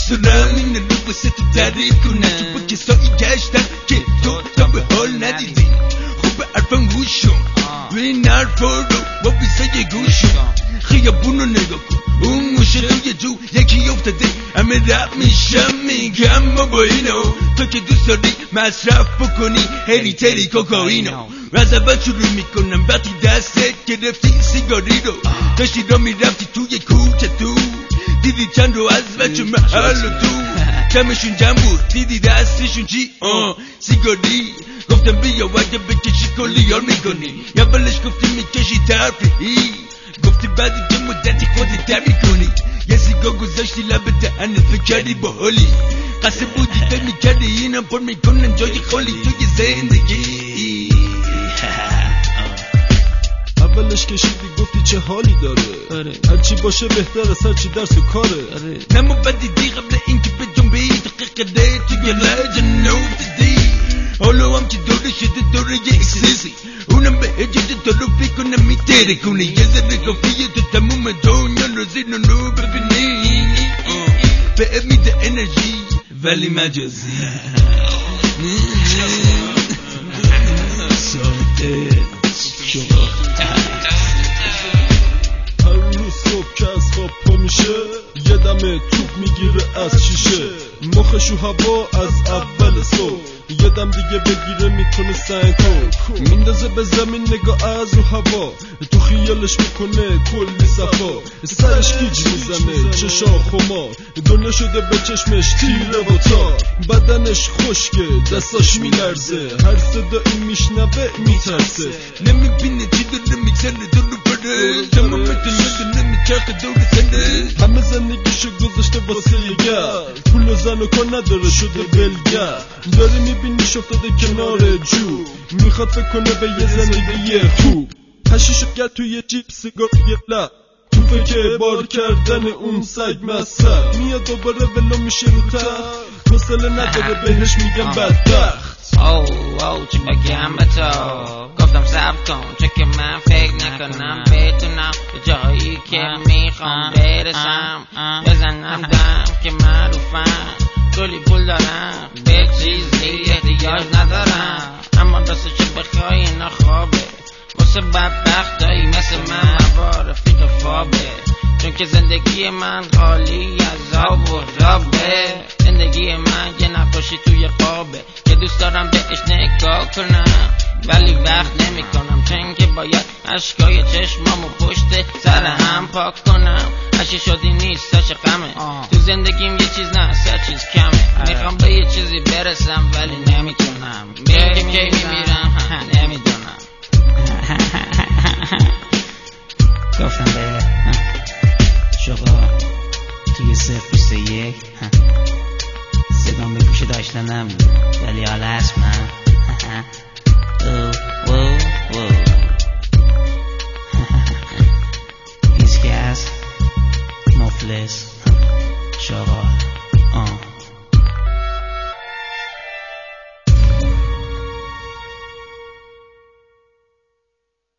دوست دارم این رو واسه تو تعریف کنم چون با کسایی گشتن که تو تا به حال ندیدی خوب حرفم گوشم و این حرفا رو با بیسای گوشم خیابون رو نگاه کن اون موشه توی جو یکی افتاده همه رب میشم میگم با اینو تو که دوست داری مصرف بکنی هری تری کوکائینو از اول شروع میکنم وقتی دستت گرفتی سیگاری رو داشتی را میرفتی توی کوچه تو دیدی چند رو از بچه محل و تو کمشون جمع بود دیدی دستشون چی سیگاری گفتم بیا اگه بکشی کلیار میکنی اولش گفتی میکشی تفریحی گفتی بعدی که مدتی خودی در میکنی یه سیگار گذاشتی لب دهنت فکر کردی با حالی قصد بودی فکر میکردی اینم پر میکنن جای خالی توی زندگی اولش کشیدی گفتی چه حالی داره هرچی باشه بهتر از هرچی درس و کاره نمو بدیدی قبل اینکه به جنبی دقیقه توی لجن افتادی حالا هم که دوره شده دوره یه احساسی اونم به اجازه تو رو فکر کنم میتره کنه یه ذره کافیه تو تموم دنیا رو زیر رو ببینی به میده انرژی ولی مجازی ساده شما هر روز صبح که از خواب پا میشه یه دم توپ میگیره از شیشه مخشو هوا از اول صبح یه دم دیگه بگیره میکنه سنگو میندازه به زمین نگاه از رو هوا تو خیالش میکنه کلی صفا سرش گیج میزنه چشا خمار دنیا شده به چشمش تیره و تار بدنش خشکه دستاش میلرزه هر صدایی میشنوه میترسه نمیبینه چی داره میگذره دورو بره تمام دنیا نمیچرخه دور سنه همه زندگیشو گذاشته واسه یه گر پول و زن و کار نداره شده ولگر داری میبینیش افتاده کنار جو میخواد فکر کنه به یه زندگی خوب هشیشو کرد توی جیب سیگار یه لب تو فکر بار کردن اون سگ مصب میاد دوباره ولو میشه رو تخت حوصله نداره بهش میگم بدبخت چی بگم به تو گفتم صبر کن چون که من فکر نکنم بتونم به جایی که میخوام برسم بزنم دم که معروفم کلی پول دارم به چیزی احتیاج ندارم اما دسته چه بخوای اینا خوابه واسه بدبختایی مثل من هوا رفیق خوابه چون که زندگی من خالی از آب و رابه زندگی من یه نقاشی توی خوابه که دوست دارم بهش نگاه کنم ولی وقت نمی کنم چون که باید اشکای چشمامو پشت سر هم پاک کنم اشی شدی نیست تا چه غمه تو زندگیم یه چیز نه سه چیز کمه میخوام به یه چیزی برسم ولی نمیتونم میگه کی میمیرم نمیدونم